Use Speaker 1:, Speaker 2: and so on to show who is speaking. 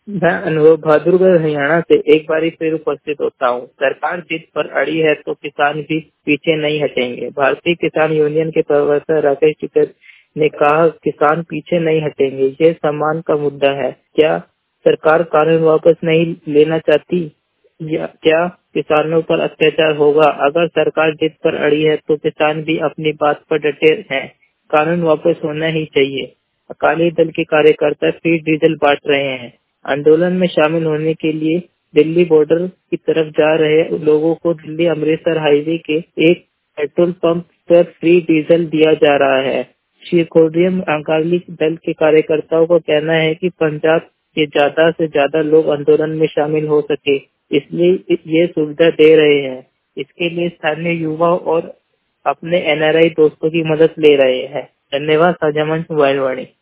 Speaker 1: मैं अनुभव बहादुरगढ़ हरियाणा से एक बारी फिर उपस्थित होता हूँ। सरकार जिद पर अड़ी है तो किसान भी पीछे नहीं हटेंगे। भारतीय किसान यूनियन के प्रवक्ता राकेश टिकैत ने कहा, किसान पीछे नहीं हटेंगे, ये सम्मान का मुद्दा है। क्या सरकार कानून वापस नहीं लेना चाहती या क्या किसानों पर अत्याचार होगा? अगर सरकार जिद पर अड़ी है तो किसान भी अपनी बात पर डटे हैं। कानून वापस होना ही चाहिए। अकाली दल के कार्यकर्ता फ्री डीजल बांट रहे हैं। आंदोलन में शामिल होने के लिए दिल्ली बॉर्डर की तरफ जा रहे लोगों को दिल्ली अमृतसर हाईवे के एक पेट्रोल पंप पर फ्री डीजल दिया जा रहा है। श्री कोडियम अकाली दल के कार्यकर्ताओं का कहना है कि पंजाब के ज्यादा से ज्यादा लोग आंदोलन में शामिल हो सके, इसलिए ये सुविधा दे रहे हैं। इसके लिए स्थानीय युवा और अपने एनआरआई दोस्तों की मदद ले रहे हैं। धन्यवाद। साझा मंच मोबाइल वाणी।